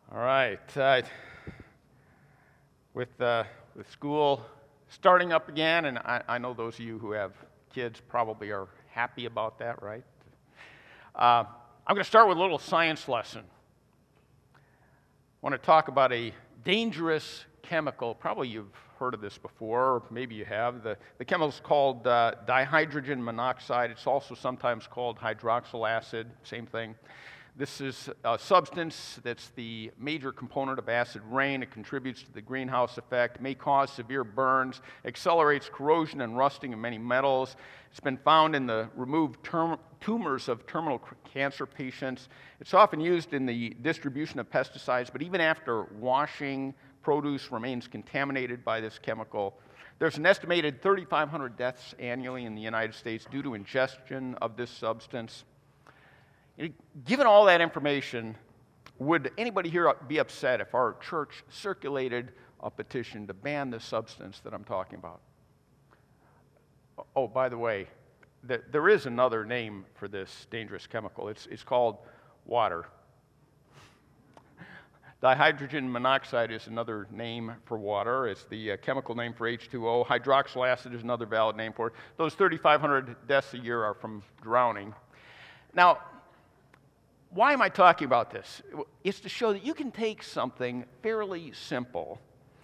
All right. With school starting up again, and I know those of you who have kids probably are happy about that, right? I'm going to start with a little science lesson. I want to talk about a dangerous chemical. Probably you've heard of this before, or maybe you have. The chemical is called dihydrogen monoxide. It's also sometimes called hydroxyl acid, same thing. This is a substance that's the major component of acid rain. It contributes to the greenhouse effect, may cause severe burns, accelerates corrosion and rusting of many metals. It's been found in the removed tumors of terminal cancer patients. It's often used in the distribution of pesticides, but even after washing, produce remains contaminated by this chemical. There's an estimated 3,500 deaths annually in the United States due to ingestion of this substance. Given all that information, would anybody here be upset if our church circulated a petition to ban this substance that I'm talking about? Oh, by the way, there is another name for this dangerous chemical. It's called water. Dihydrogen monoxide is another name for water. It's the chemical name for H2O. Hydroxyl acid is another valid name for it. Those 3,500 deaths a year are from drowning. Now, why am I talking about this? It's to show that you can take something fairly simple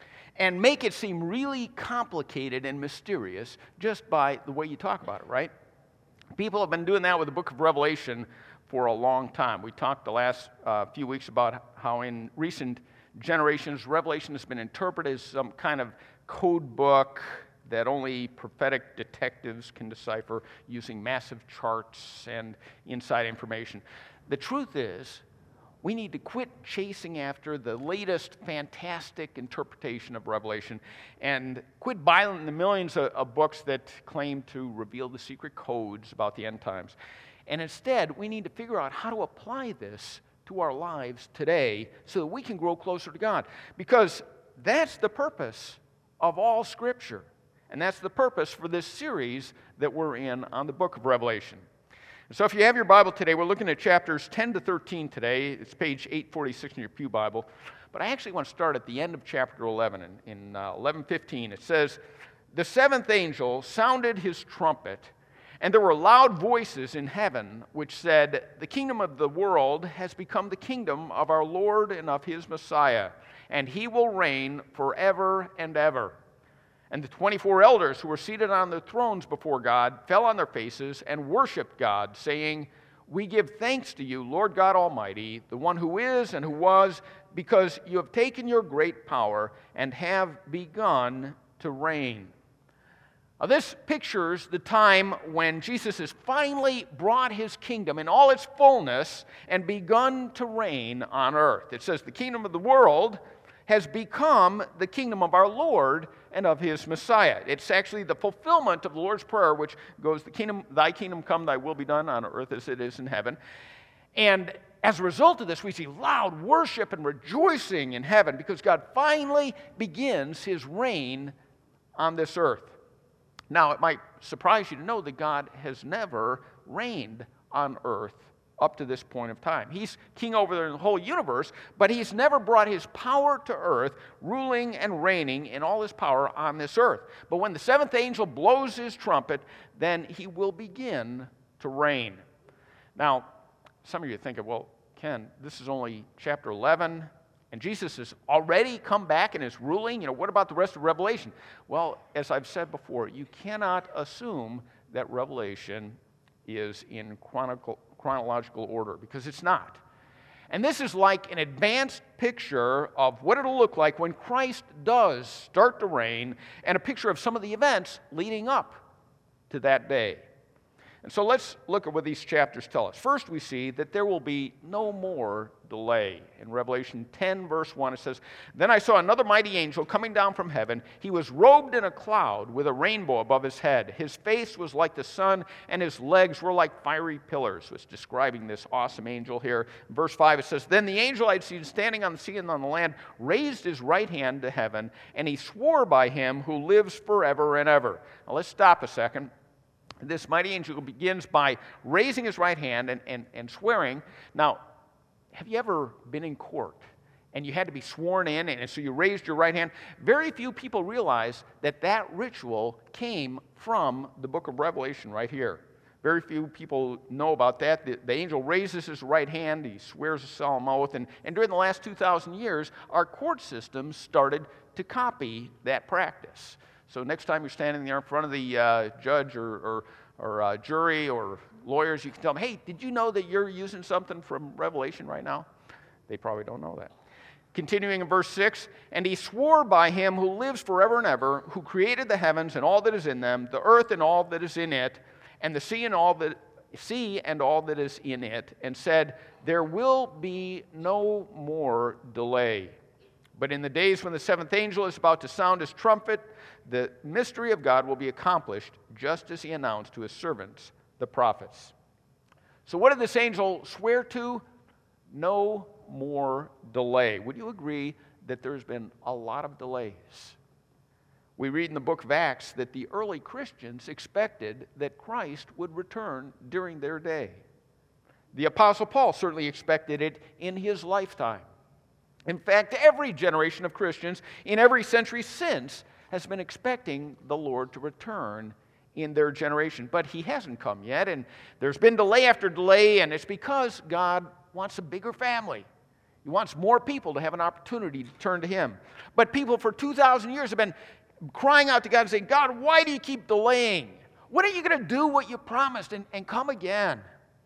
and make it seem really complicated and mysterious just by the way you talk about it, right? People have been doing that with the book of Revelation for a long time. We talked the last few weeks about how in recent generations, Revelation has been interpreted as some kind of code book that only prophetic detectives can decipher using massive charts and inside information. The truth is, we need to quit chasing after the latest fantastic interpretation of Revelation and quit buying the millions of books that claim to reveal the secret codes about the end times. And instead, we need to figure out how to apply this to our lives today so that we can grow closer to God. Because that's the purpose of all Scripture. And that's the purpose for this series that we're in on the book of Revelation. So if you have your Bible today, we're looking at chapters 10 to 13 today. It's page 846 in your pew Bible. But I actually want to start at the end of chapter 11. In 11:15, it says, "The seventh angel sounded his trumpet, and there were loud voices in heaven which said, 'The kingdom of the world has become the kingdom of our Lord and of his Messiah, and he will reign forever and ever.' And the 24 elders who were seated on their thrones before God fell on their faces and worshiped God, saying, 'We give thanks to you, Lord God Almighty, the one who is and who was, because you have taken your great power and have begun to reign.'" Now, this pictures the time when Jesus has finally brought his kingdom in all its fullness and begun to reign on earth. It says the kingdom of the world has become the kingdom of our Lord and of his Messiah. It's actually the fulfillment of the Lord's Prayer, which goes, "Thy kingdom come, thy will be done on earth as it is in heaven." And as a result of this, we see loud worship and rejoicing in heaven because God finally begins his reign on this earth. Now, it might surprise you to know that God has never reigned on earth up to this point of time. He's king over the whole universe, but he's never brought his power to earth, ruling and reigning in all his power on this earth. But when the seventh angel blows his trumpet, then he will begin to reign. Now, some of you are thinking, well, Ken, this is only chapter 11, and Jesus has already come back and is ruling. What about the rest of Revelation? Well, as I've said before, you cannot assume that Revelation is in chronological order, because it's not. And this is like an advanced picture of what it'll look like when Christ does start to reign, and a picture of some of the events leading up to that day. And so let's look at what these chapters tell us. First, we see that there will be no more delay. In Revelation 10, verse 1, it says, "Then I saw another mighty angel coming down from heaven. He was robed in a cloud with a rainbow above his head. His face was like the sun, and his legs were like fiery pillars." So it's describing this awesome angel here. In verse 5, it says, "Then the angel I'd seen standing on the sea and on the land raised his right hand to heaven, and he swore by him who lives forever and ever." Now let's stop a second. This mighty angel begins by raising his right hand and swearing. Now, have you ever been in court and you had to be sworn in, and so you raised your right hand. Very few people realize that that ritual came from the book of Revelation right here. Very few people know about that. The angel raises his right hand, he swears a solemn oath, and during the last 2,000 years, our court systems started to copy that practice. So next time you're standing there in front of the judge or jury or lawyers, you can tell them, hey, did you know that you're using something from Revelation right now? They probably don't know that. Continuing in verse 6, and he swore by him who lives forever and ever, who created the heavens and all that is in them, the earth and all that is in it, and the sea and all that is in it, and said, there will be no more delay. But in the days when the seventh angel is about to sound his trumpet, the mystery of God will be accomplished, just as he announced to his servants, the prophets. So what did this angel swear to? No more delay. Would you agree that there's been a lot of delays? We read in the book of Acts that the early Christians expected that Christ would return during their day. The Apostle Paul certainly expected it in his lifetime. In fact, every generation of Christians in every century since has been expecting the Lord to return in their generation. But he hasn't come yet, and there's been delay after delay, and it's because God wants a bigger family. He wants more people to have an opportunity to turn to him. But people for 2,000 years have been crying out to God and saying, God, why do you keep delaying? When are you going to do what you promised and come again?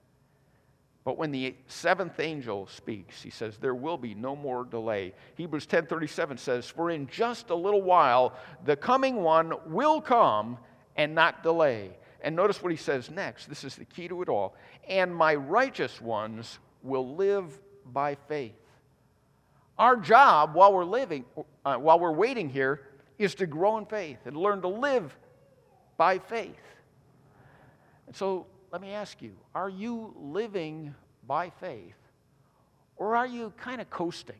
But when the seventh angel speaks, he says, there will be no more delay. Hebrews 10:37 says, for in just a little while the coming one will come and not delay. And notice what he says next. This is the key to it all. And my righteous ones will live by faith. Our job while we're waiting here is to grow in faith and learn to live by faith. And so let me ask you, are you living by faith or are you kind of coasting?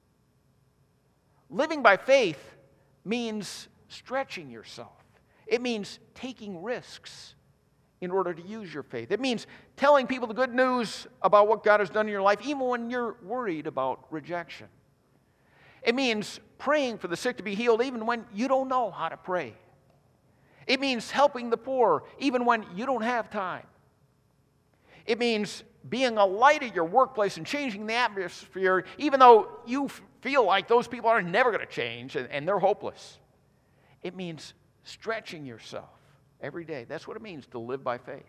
Living by faith means stretching yourself. It means taking risks in order to use your faith. It means telling people the good news about what God has done in your life, even when you're worried about rejection. It means praying for the sick to be healed, even when you don't know how to pray. It means helping the poor, even when you don't have time. It means being a light at your workplace and changing the atmosphere, even though you feel like those people are never going to change and they're hopeless. It means stretching yourself every day. That's what it means to live by faith.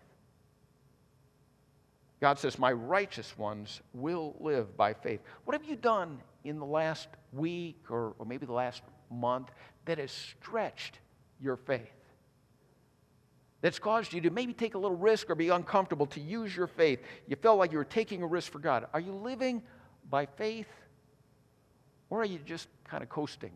God says, my righteous ones will live by faith. What have you done in the last week or maybe the last month that has stretched your faith? That's caused you to maybe take a little risk or be uncomfortable to use your faith. You felt like you were taking a risk for God. Are you living by faith or are you just kind of coasting?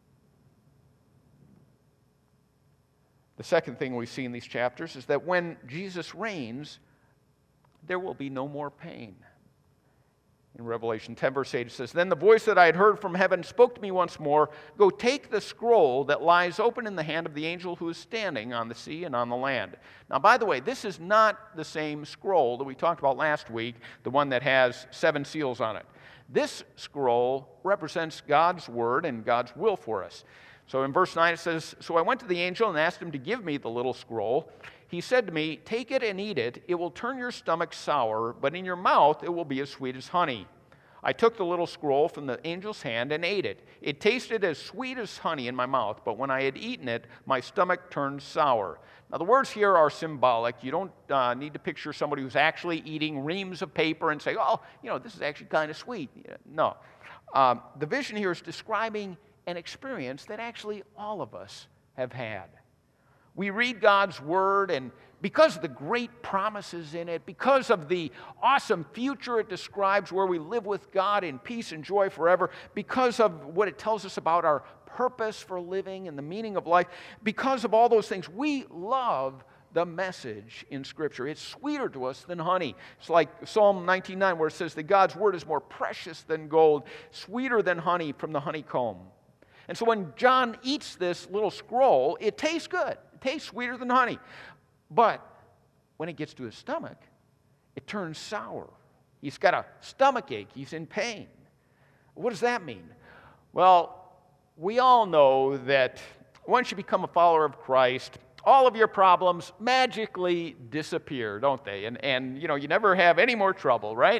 The second thing we see in these chapters is that when Jesus reigns, there will be no more pain. In Revelation 10, verse 8, it says, then the voice that I had heard from heaven spoke to me once more, go take the scroll that lies open in the hand of the angel who is standing on the sea and on the land. Now, by the way, this is not the same scroll that we talked about last week, the one that has 7 seals on it. This scroll represents God's word and God's will for us. So in verse 9 it says, so I went to the angel and asked him to give me the little scroll. He said to me, take it and eat it. It will turn your stomach sour, but in your mouth it will be as sweet as honey. I took the little scroll from the angel's hand and ate it. It tasted as sweet as honey in my mouth, but when I had eaten it, my stomach turned sour. Now the words here are symbolic. You don't need to picture somebody who's actually eating reams of paper and say, oh, this is actually kind of sweet. No. The vision here is describing an experience that actually all of us have had. We read God's word, and because of the great promises in it, because of the awesome future it describes where we live with God in peace and joy forever, because of what it tells us about our purpose for living and the meaning of life, because of all those things, we love the message in Scripture. It's sweeter to us than honey. It's like Psalm 19:9 where it says that God's word is more precious than gold, sweeter than honey from the honeycomb. And so when John eats this little scroll, it tastes good. It tastes sweeter than honey. But when it gets to his stomach, it turns sour. He's got a stomach ache. He's in pain. What does that mean? Well, we all know that once you become a follower of Christ, all of your problems magically disappear, don't they? And you never have any more trouble, right?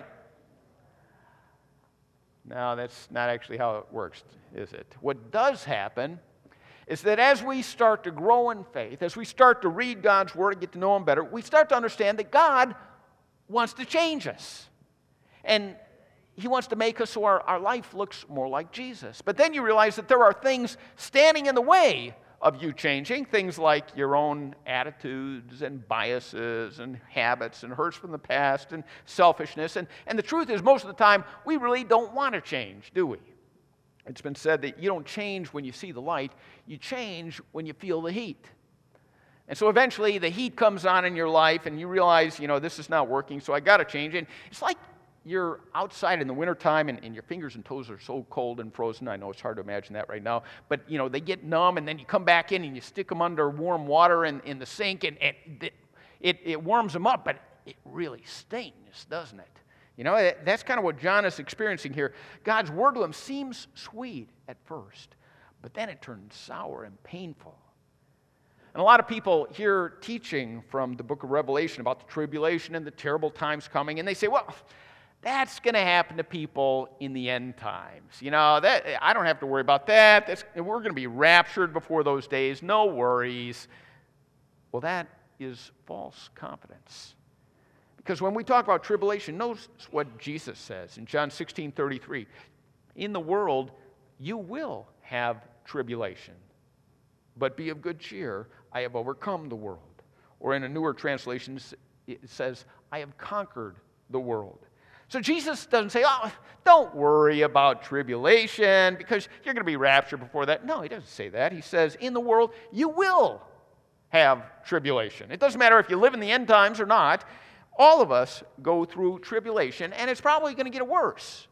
No, that's not actually how it works, is it? What does happen is that as we start to grow in faith, as we start to read God's Word and get to know Him better, we start to understand that God wants to change us. And He wants to make us so our life looks more like Jesus. But then you realize that there are things standing in the way of you changing, things like your own attitudes and biases and habits and hurts from the past and selfishness. And the truth is, most of the time, we really don't want to change, do we? It's been said that you don't change when you see the light, you change when you feel the heat. And so eventually the heat comes on in your life and you realize, this is not working, so I got to change. And it's like you're outside in the wintertime and your fingers and toes are so cold and frozen. I know it's hard to imagine that right now. But, they get numb, and then you come back in and you stick them under warm water in the sink, and it warms them up, but it really stings, doesn't it? That's kind of what John is experiencing here. God's Word to him seems sweet at first, but then it turns sour and painful. And a lot of people hear teaching from the book of Revelation about the tribulation and the terrible times coming, and they say, well, that's going to happen to people in the end times. I don't have to worry about that. We're going to be raptured before those days. No worries. Well, that is false confidence. Because when we talk about tribulation, notice what Jesus says in John 16:33. In the world, you will have tribulation. But be of good cheer. I have overcome the world. Or in a newer translation, it says, I have conquered the world. So Jesus doesn't say, don't worry about tribulation because you're going to be raptured before that. No, he doesn't say that. He says, in the world, you will have tribulation. It doesn't matter if you live in the end times or not. All of us go through tribulation, and it's probably going to get worse.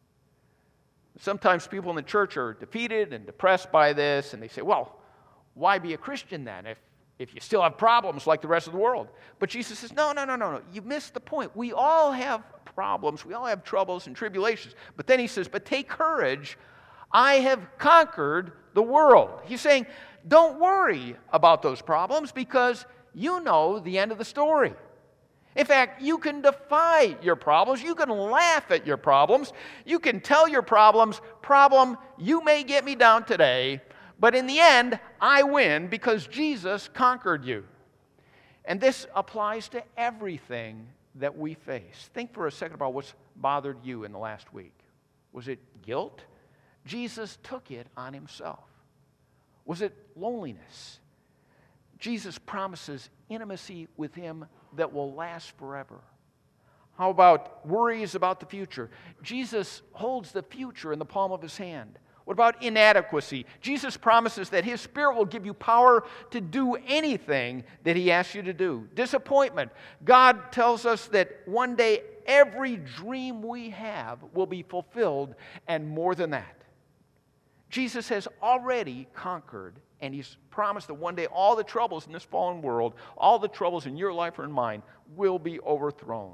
Sometimes people in the church are defeated and depressed by this, and they say, well, why be a Christian then if you still have problems like the rest of the world? But Jesus says, no. You missed the point. We all have problems. We all have troubles and tribulations. But then he says, but take courage. I have conquered the world. He's saying, don't worry about those problems because you know the end of the story. In fact, you can defy your problems. You can laugh at your problems. You can tell your problem, you may get me down today, but in the end, I win because Jesus conquered you. And this applies to everything that we face. Think for a second about what's bothered you in the last week. Was it guilt? Jesus took it on himself. Was it loneliness? Jesus promises intimacy with him that will last forever. How about worries about the future? Jesus holds the future in the palm of his hand. What about inadequacy? Jesus promises that his Spirit will give you power to do anything that he asks you to do. Disappointment. God tells us that one day every dream we have will be fulfilled, and more than that. Jesus has already conquered, and he's promised that one day all the troubles in this fallen world, all the troubles in your life or in mine, will be overthrown.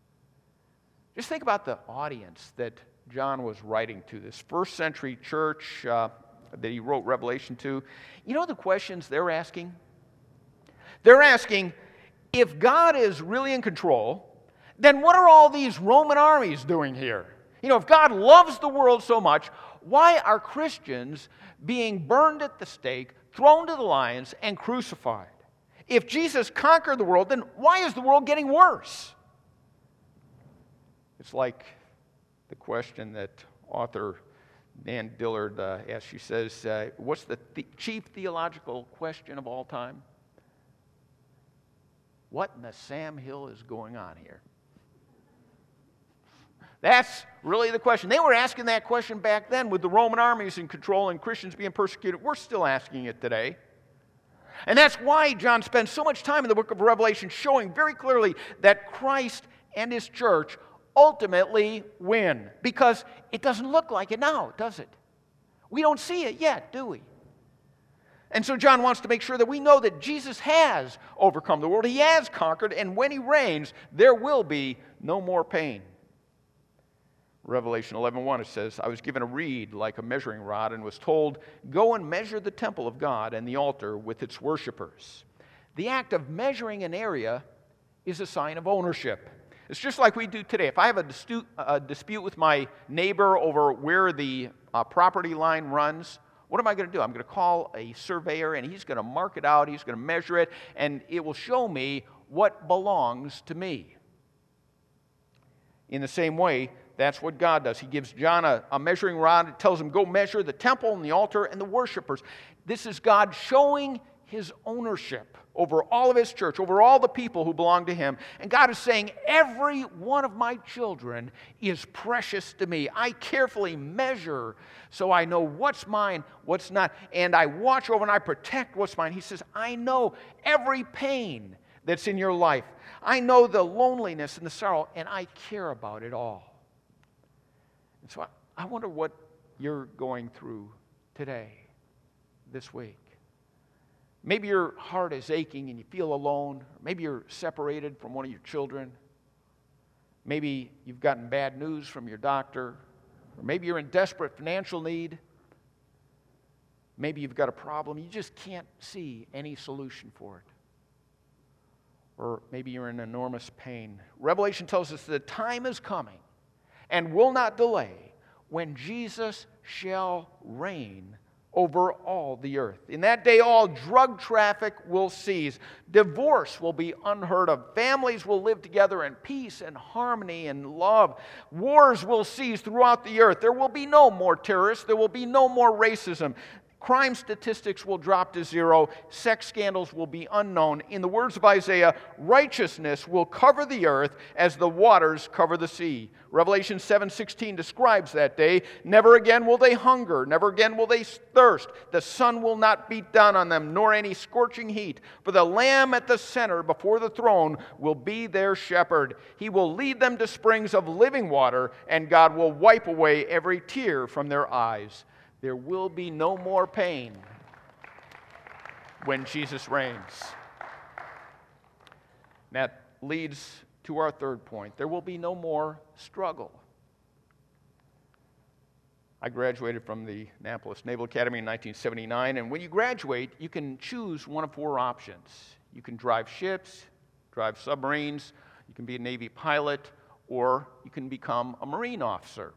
Just think about the audience that John was writing to, this first century church that he wrote Revelation to. You know the questions they're asking? They're asking, if God is really in control, then what are all these Roman armies doing here? If God loves the world so much, why are Christians being burned at the stake, thrown to the lions, and crucified? If Jesus conquered the world, then why is the world getting worse? It's like the question that author Nan Dillard asks. She says, what's the chief theological question of all time? What in the Sam Hill is going on here? That's really the question. They were asking that question back then with the Roman armies in control and Christians being persecuted. We're still asking it today. And that's why John spends so much time in the book of Revelation showing very clearly that Christ and his church ultimately win. Because it doesn't look like it now, does it? We don't see it yet, do we? And so John wants to make sure that we know that Jesus has overcome the world. He has conquered, and when he reigns, there will be no more pain. Revelation 11:1, it says, I was given a reed like a measuring rod and was told, go and measure the temple of God and the altar with its worshipers. The act of measuring an area is a sign of ownership. It's just like we do today. If I have a dispute with my neighbor over where the property line runs, what am I going to do? I'm going to call a surveyor, and he's going to mark it out, he's going to measure it, and it will show me what belongs to me. In the same way, that's what God does. He gives John a measuring rod. It tells him, go measure the temple and the altar and the worshipers. This is God showing his ownership over all of his church, over all the people who belong to him. And God is saying, every one of my children is precious to me. I carefully measure so I know what's mine, what's not. And I watch over and I protect what's mine. He says, I know every pain that's in your life. I know the loneliness and the sorrow, and I care about it all. And so I wonder what you're going through today, this week. Maybe your heart is aching and you feel alone. Maybe you're separated from one of your children. Maybe you've gotten bad news from your doctor. Or maybe you're in desperate financial need. Maybe you've got a problem. You just can't see any solution for it. Or maybe you're in enormous pain. Revelation tells us the time is coming and will not delay when Jesus shall reign over all the earth. In that day, all drug traffic will cease. Divorce will be unheard of. Families will live together in peace and harmony and love. Wars will cease throughout the earth. There will be no more terrorists. There will be no more racism. Crime statistics will drop to zero. Sex scandals will be unknown. In the words of Isaiah, righteousness will cover the earth as the waters cover the sea. Revelation 7:16 describes that day. Never again will they hunger. Never again will they thirst. The sun will not beat down on them, nor any scorching heat. For the Lamb at the center before the throne will be their shepherd. He will lead them to springs of living water, and God will wipe away every tear from their eyes. There will be no more pain when Jesus reigns. That leads to our third point. There will be no more struggle. I graduated from the Annapolis Naval Academy in 1979, and when you graduate, you can choose one of four options. You can drive ships, drive submarines, you can be a Navy pilot, or you can become a Marine officer.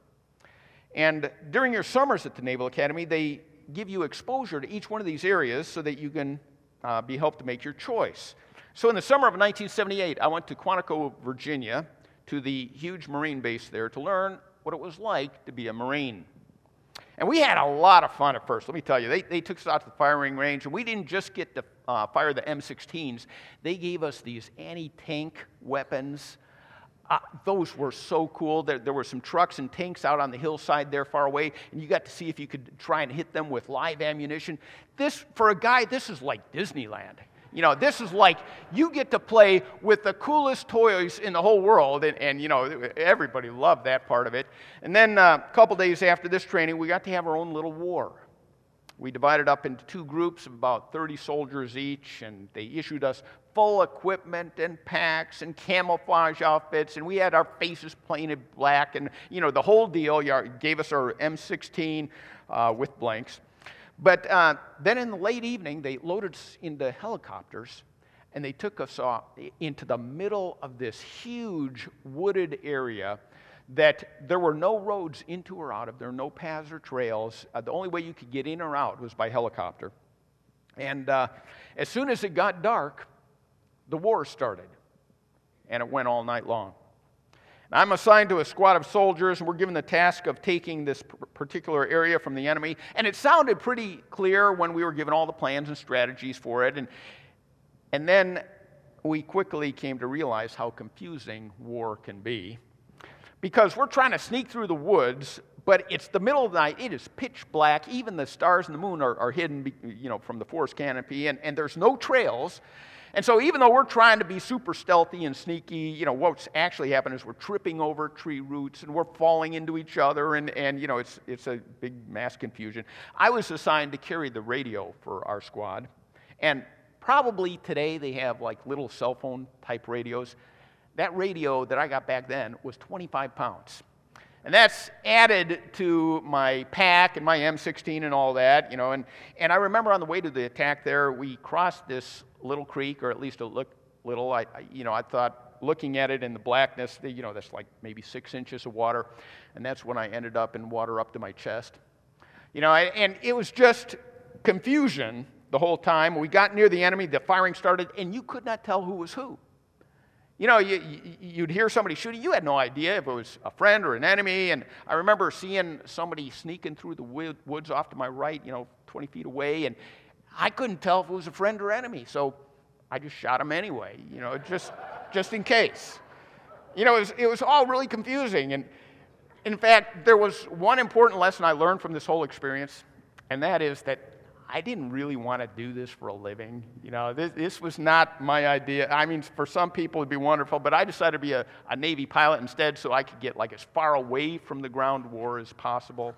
And during your summers at the Naval Academy, they give you exposure to each one of these areas so that you can be helped to make your choice. So in the summer of 1978, I went to Quantico, Virginia, to the huge Marine base there to learn what it was like to be a Marine. And we had a lot of fun at first, let me tell you. They took us out to the firing range, and we didn't just get to fire the M16s. They gave us these anti-tank weapons. Those were so cool. There were some trucks and tanks out on the hillside there far away, and you got to see if you could try and hit them with live ammunition. This, for a guy, this is like Disneyland. You know, this is like you get to play with the coolest toys in the whole world, and you know, everybody loved that part of it. And then a couple days after this training, we got to have our own little war. We divided up into two groups of about 30 soldiers each, and they issued us full equipment and packs and camouflage outfits, and we had our faces painted black, and you know, the whole deal. Gave us our M16 with blanks. But then in the late evening, they loaded us into helicopters, and they took us off into the middle of this huge wooded area that there were no roads into or out of. There were no paths or trails. The only way you could get in or out was by helicopter. And as soon as it got dark, the war started, and it went all night long. And I'm assigned to a squad of soldiers, and we're given the task of taking this particular area from the enemy. And it sounded pretty clear when we were given all the plans and strategies for it. And then we quickly came to realize how confusing war can be. Because we're trying to sneak through the woods, but it's the middle of the night. It is pitch black. Even the stars and the moon are hidden, you know, from the forest canopy, and there's no trails. And so even though we're trying to be super stealthy and sneaky, you know, what's actually happened is we're tripping over tree roots and we're falling into each other, and you know, it's a big mass confusion. I was assigned to carry the radio for our squad, and probably today they have like little cell phone type radios. That radio that I got back then was 25 pounds. And that's added to my pack and my M16 and all that, you know. And I remember on the way to the attack there, we crossed this little creek, or at least it looked little. I thought, looking at it in the blackness, you know, that's like maybe 6 inches of water. And that's when I ended up in water up to my chest. You know, and it was just confusion the whole time. We got near the enemy, the firing started, and you could not tell who was who. You know, you'd hear somebody shooting. You had no idea if it was a friend or an enemy. And I remember seeing somebody sneaking through the woods off to my right, you know, 20 feet away. And I couldn't tell if it was a friend or enemy. So I just shot him anyway, you know, just in case. You know, it was all really confusing. And in fact, there was one important lesson I learned from this whole experience, and that is that I didn't really want to do this for a living. You know, this was not my idea. I mean, for some people it'd be wonderful, but I decided to be a Navy pilot instead so I could get like as far away from the ground war as possible.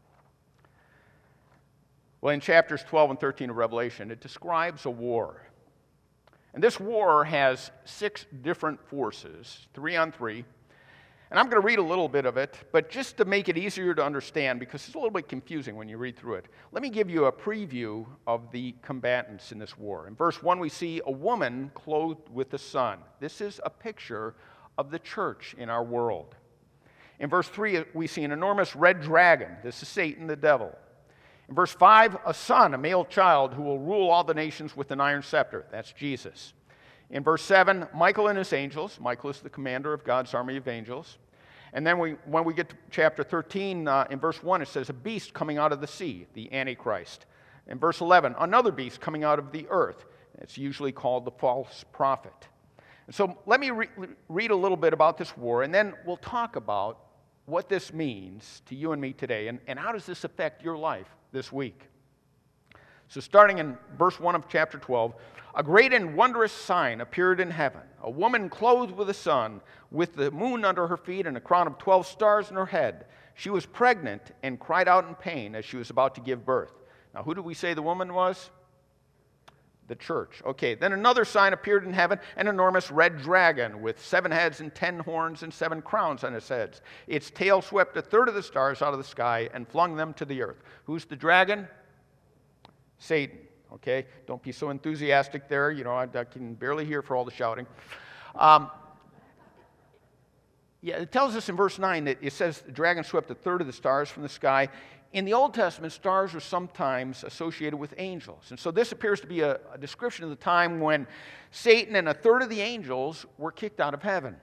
Well, in chapters 12 and 13 of Revelation, it describes a war. And this war has 6 different forces, 3 on 3. And I'm going to read a little bit of it, but just to make it easier to understand, because it's a little bit confusing when you read through it, let me give you a preview of the combatants in this war. In verse 1, we see a woman clothed with the sun. This is a picture of the church in our world. In verse 3, we see an enormous red dragon. This is Satan, the devil. In verse 5, a son, a male child, who will rule all the nations with an iron scepter. That's Jesus. In verse 7, Michael and his angels. Michael is the commander of God's army of angels. And then when we get to chapter 13, in verse 1, it says, a beast coming out of the sea, the Antichrist. In verse 11, another beast coming out of the earth. It's usually called the false prophet. And so let me read a little bit about this war, and then we'll talk about what this means to you and me today, and how does this affect your life this week. So starting in verse 1 of chapter 12, a great and wondrous sign appeared in heaven, a woman clothed with the sun, with the moon under her feet and a crown of 12 stars in her head. She was pregnant and cried out in pain as she was about to give birth. Now, who did we say the woman was? The church. Okay, then another sign appeared in heaven, an enormous red dragon with 7 heads and 10 horns and 7 crowns on its heads. Its tail swept a third of the stars out of the sky and flung them to the earth. Who's the dragon? Satan. Okay, don't be so enthusiastic there. You know, I can barely hear for all the shouting. It tells us in verse 9 that it says the dragon swept a third of the stars from the sky. In the Old Testament, stars were sometimes associated with angels. And so this appears to be a description of the time when Satan and a third of the angels were kicked out of heaven.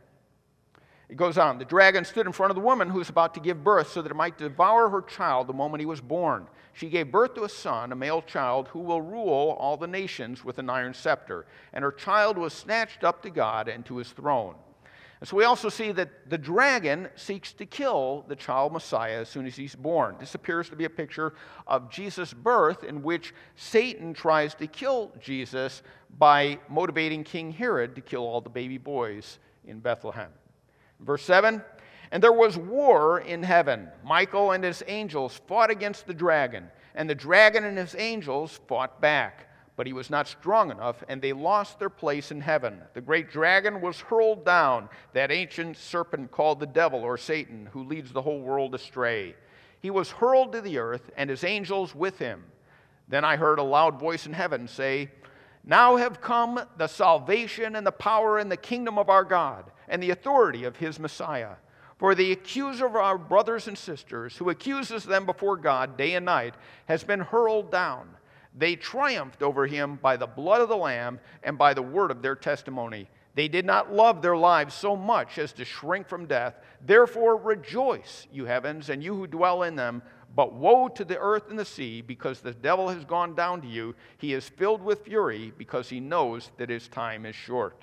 It goes on, the dragon stood in front of the woman who was about to give birth so that it might devour her child the moment he was born. She gave birth to a son, a male child, who will rule all the nations with an iron scepter. And her child was snatched up to God and to his throne. And so we also see that the dragon seeks to kill the child Messiah as soon as he's born. This appears to be a picture of Jesus' birth, in which Satan tries to kill Jesus by motivating King Herod to kill all the baby boys in Bethlehem. Verse 7, and there was war in heaven. Michael and his angels fought against the dragon, and the dragon and his angels fought back. But he was not strong enough, and they lost their place in heaven. The great dragon was hurled down, that ancient serpent called the devil or Satan, who leads the whole world astray. He was hurled to the earth, and his angels with him. Then I heard a loud voice in heaven say, now have come the salvation and the power and the kingdom of our God, and the authority of his Messiah. For the accuser of our brothers and sisters, who accuses them before God day and night, has been hurled down. They triumphed over him by the blood of the Lamb and by the word of their testimony. They did not love their lives so much as to shrink from death. Therefore rejoice, you heavens, and you who dwell in them. But woe to the earth and the sea, because the devil has gone down to you. He is filled with fury, because he knows that his time is short.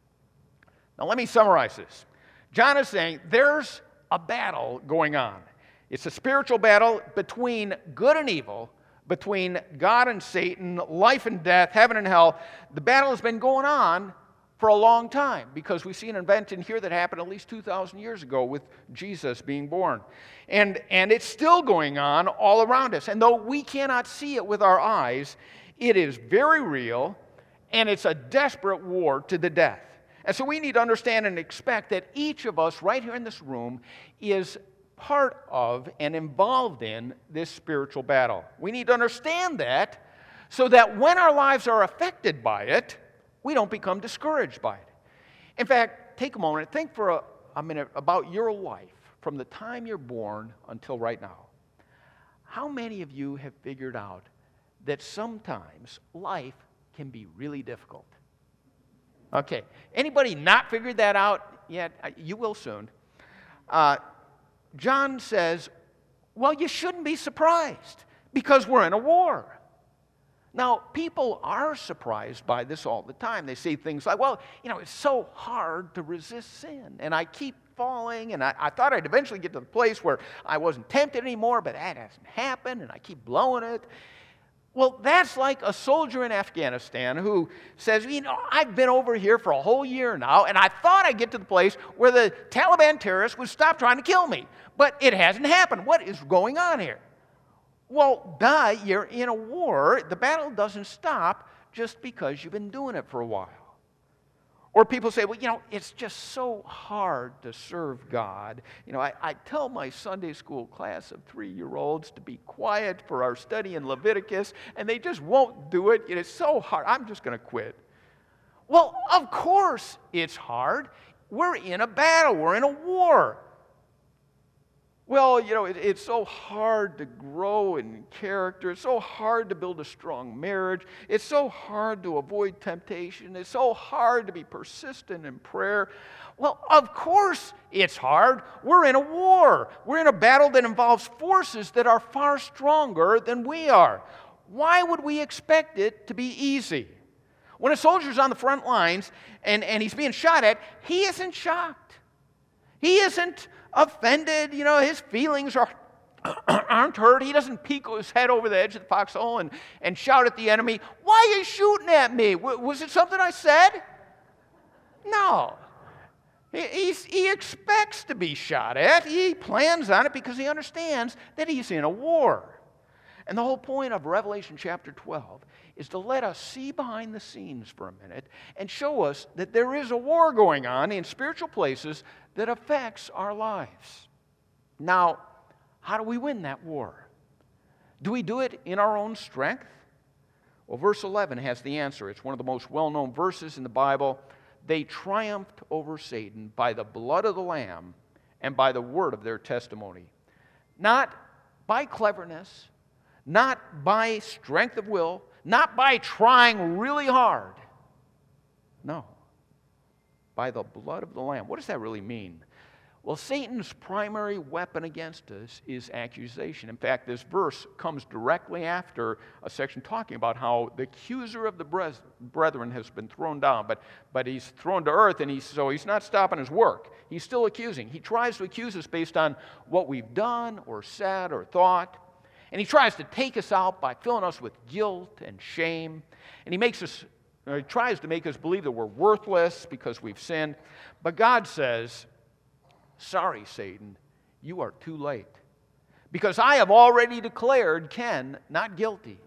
Now let me summarize this. John is saying there's a battle going on. It's a spiritual battle between good and evil, between God and Satan, life and death, heaven and hell. The battle has been going on for a long time, because we see an event in here that happened at least 2,000 years ago with Jesus being born. And it's still going on all around us. And though we cannot see it with our eyes, it is very real, and it's a desperate war to the death. And so we need to understand and expect that each of us right here in this room is part of and involved in this spiritual battle. We need to understand that so that when our lives are affected by it, we don't become discouraged by it. In fact, take a moment and think for a minute about your life from the time you're born until right now. How many of you have figured out that sometimes life can be really difficult? Okay. Anybody not figured that out yet? You will soon. John says, well, you shouldn't be surprised because we're in a war. Now, people are surprised by this all the time. They say things like, well, it's so hard to resist sin, and I keep falling, and I thought I'd eventually get to the place where I wasn't tempted anymore, but that hasn't happened, and I keep blowing it. Well, that's like a soldier in Afghanistan who says, I've been over here for a whole year now, and I thought I'd get to the place where the Taliban terrorists would stop trying to kill me, but it hasn't happened. What is going on here? Well, duh, you're in a war. The battle doesn't stop just because you've been doing it for a while. Or people say, well, it's just so hard to serve God. I tell my Sunday school class of 3-year-olds to be quiet for our study in Leviticus, and they just won't do it. It's so hard. I'm just going to quit. Well, of course it's hard. We're in a battle. We're in a war. Well, it's so hard to grow in character. It's so hard to build a strong marriage. It's so hard to avoid temptation. It's so hard to be persistent in prayer. Well, of course it's hard. We're in a war. We're in a battle that involves forces that are far stronger than we are. Why would we expect it to be easy? When a soldier's on the front lines and he's being shot at, he isn't shocked. He isn't offended, his feelings aren't hurt. He doesn't peek his head over the edge of the foxhole and shout at the enemy, why are you shooting at me? Was it something I said? No. He expects to be shot at. He plans on it because he understands that he's in a war. And the whole point of Revelation chapter 12 is to let us see behind the scenes for a minute and show us that there is a war going on in spiritual places that affects our lives. Now, how do we win that war? Do we do it in our own strength? Well, verse 11 has the answer. It's one of the most well-known verses in the Bible. They triumphed over Satan by the blood of the Lamb and by the word of their testimony. Not by cleverness, not by strength of will, not by trying really hard. No. By the blood of the Lamb. What does that really mean? Well, Satan's primary weapon against us is accusation. In fact, this verse comes directly after a section talking about how the accuser of the brethren has been thrown down, but he's thrown to earth, and so he's not stopping his work. He's still accusing. He tries to accuse us based on what we've done or said or thought, and he tries to take us out by filling us with guilt and shame, and he tries to make us believe that we're worthless because we've sinned. But God says, sorry, Satan, you are too late. Because I have already declared Ken not guilty.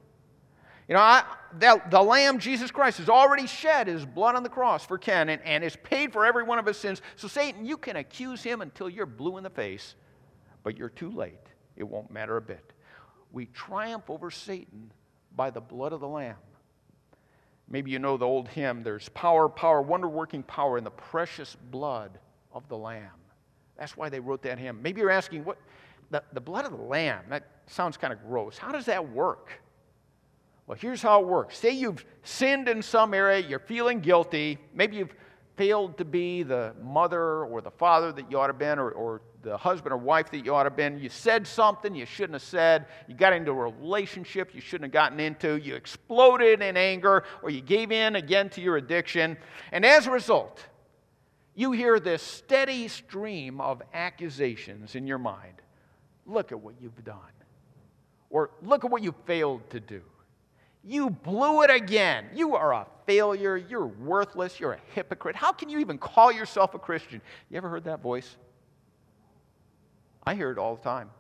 The Lamb, Jesus Christ, has already shed his blood on the cross for Ken and has paid for every one of his sins. So Satan, you can accuse him until you're blue in the face, but you're too late. It won't matter a bit. We triumph over Satan by the blood of the Lamb. Maybe you know the old hymn, there's power, wonder-working power in the precious blood of the Lamb. That's why they wrote that hymn. Maybe you're asking, what the blood of the Lamb, that sounds kind of gross. How does that work? Well, here's how it works. Say you've sinned in some area, you're feeling guilty. Maybe you've failed to be the mother or the father that you ought to have been, or the husband or wife that you ought to have been. You said something you shouldn't have said. You got into a relationship you shouldn't have gotten into. You exploded in anger, or you gave in again to your addiction. And as a result, you hear this steady stream of accusations in your mind. Look at what you've done. Or look at what you failed to do. You blew it again. You are a failure. You're worthless. You're a hypocrite. How can you even call yourself a Christian? You ever heard that voice? I hear it all the time.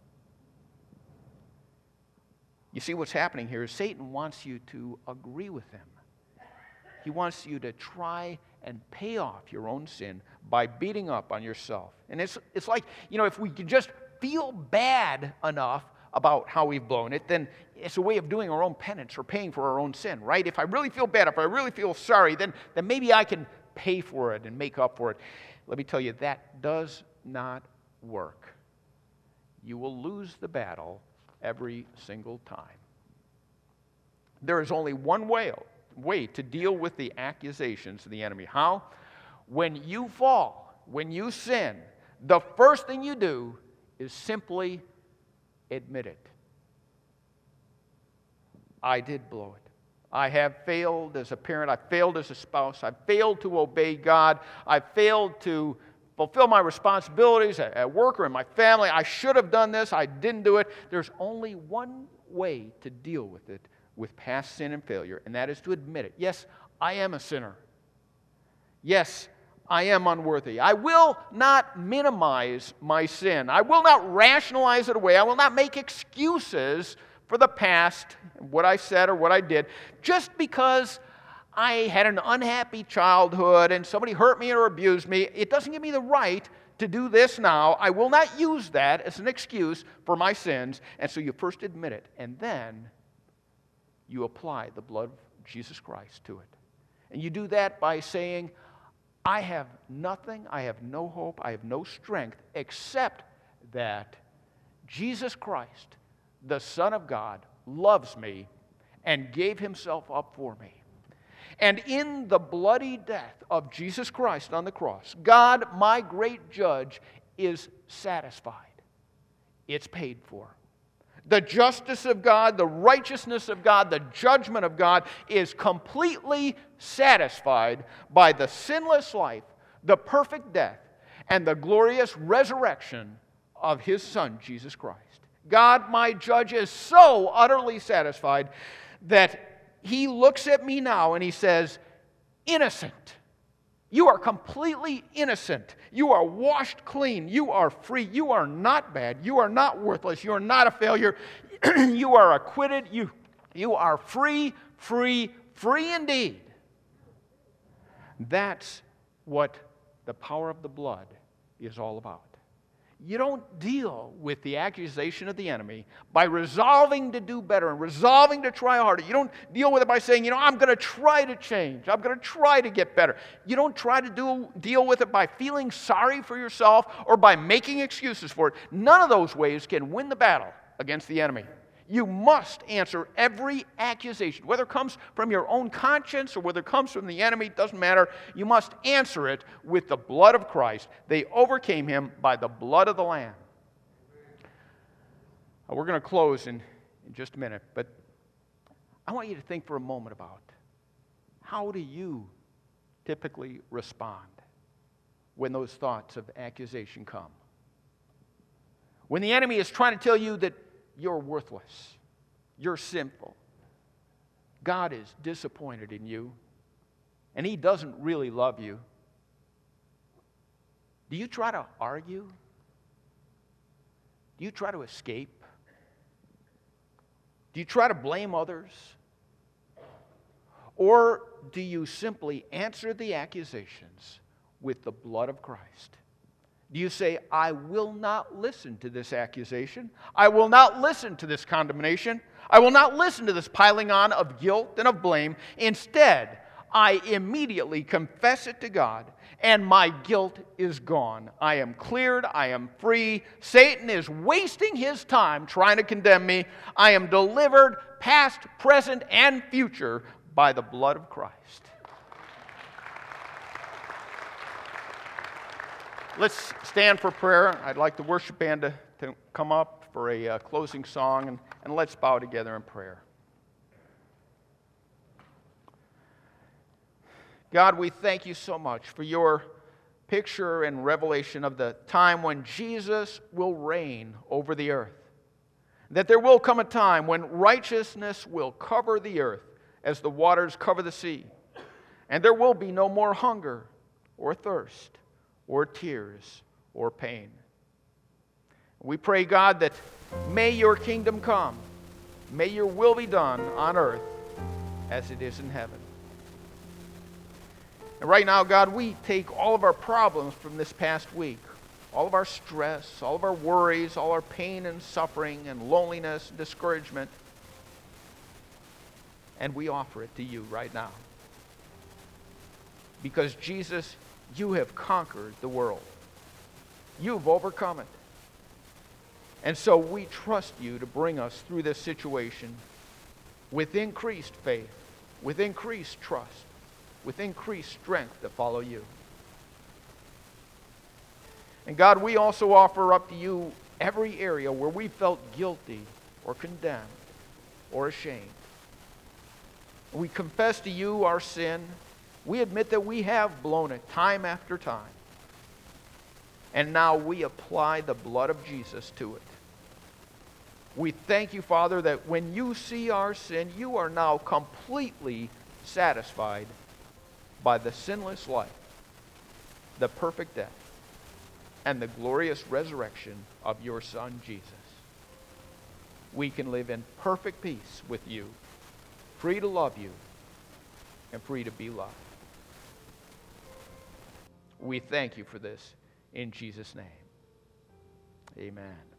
You see, what's happening here is Satan wants you to agree with him. He wants you to try and pay off your own sin by beating up on yourself. And it's like, if we could just feel bad enough about how we've blown it, then it's a way of doing our own penance or paying for our own sin, right? If I really feel bad, if I really feel sorry, then maybe I can pay for it and make up for it. Let me tell you, that does not work. You will lose the battle every single time. There is only one way to deal with the accusations of the enemy. How? When you fall, when you sin, the first thing you do is simply admit it. I did blow it. I have failed as a parent. I failed as a spouse. I failed to obey God. I failed to fulfill my responsibilities at work or in my family. I should have done this. I didn't do it. There's only one way to deal with it, with past sin and failure, and that is to admit it. Yes, I am a sinner. Yes, I am unworthy. I will not minimize my sin. I will not rationalize it away. I will not make excuses for the past, what I said or what I did, just because I had an unhappy childhood and somebody hurt me or abused me. It doesn't give me the right to do this now. I will not use that as an excuse for my sins. And so you first admit it, and then you apply the blood of Jesus Christ to it. And you do that by saying, I have nothing, I have no hope, I have no strength, except that Jesus Christ, the Son of God, loves me and gave himself up for me. And in the bloody death of Jesus Christ on the cross, God, my great judge, is satisfied. It's paid for. The justice of God, the righteousness of God, the judgment of God is completely satisfied by the sinless life, the perfect death, and the glorious resurrection of his Son, Jesus Christ. God, my judge, is so utterly satisfied that he looks at me now and he says, innocent. You are completely innocent. You are washed clean. You are free. You are not bad. You are not worthless. You are not a failure. You are acquitted. You are free, free, free indeed. That's what the power of the blood is all about. You don't deal with the accusation of the enemy by resolving to do better and resolving to try harder. You don't deal with it by saying, I'm going to try to change. I'm going to try to get better. You don't try to deal with it by feeling sorry for yourself or by making excuses for it. None of those ways can win the battle against the enemy. You must answer every accusation, whether it comes from your own conscience or whether it comes from the enemy, it doesn't matter. You must answer it with the blood of Christ. They overcame him by the blood of the Lamb. We're going to close in just a minute, but I want you to think for a moment about how do you typically respond when those thoughts of accusation come? When the enemy is trying to tell you that you're worthless, you're sinful, God is disappointed in you, and he doesn't really love you, do you try to argue? Do you try to escape? Do you try to blame others? Or do you simply answer the accusations with the blood of Christ? Do you say, I will not listen to this accusation. I will not listen to this condemnation. I will not listen to this piling on of guilt and of blame. Instead, I immediately confess it to God, and my guilt is gone. I am cleared. I am free. Satan is wasting his time trying to condemn me. I am delivered, past, present, and future, by the blood of Christ. Let's stand for prayer. I'd like the worship band to come up for a closing song, and let's bow together in prayer. God, we thank you so much for your picture and revelation of the time when Jesus will reign over the earth. That there will come a time when righteousness will cover the earth as the waters cover the sea. And there will be no more hunger or thirst or tears or pain. We pray, God, that may your kingdom come. May your will be done on earth as it is in heaven. And right now, God, we take all of our problems from this past week, all of our stress, all of our worries, all our pain and suffering and loneliness and discouragement, and we offer it to you right now. Because Jesus, you have conquered the world. You've overcome it. And so we trust you to bring us through this situation with increased faith, with increased trust, with increased strength to follow you. And God, we also offer up to you every area where we felt guilty or condemned or ashamed. We confess to you our sin. We admit that we have blown it time after time. And now we apply the blood of Jesus to it. We thank you, Father, that when you see our sin, you are now completely satisfied by the sinless life, the perfect death, and the glorious resurrection of your Son, Jesus. We can live in perfect peace with you, free to love you, and free to be loved. We thank you for this in Jesus' name. Amen.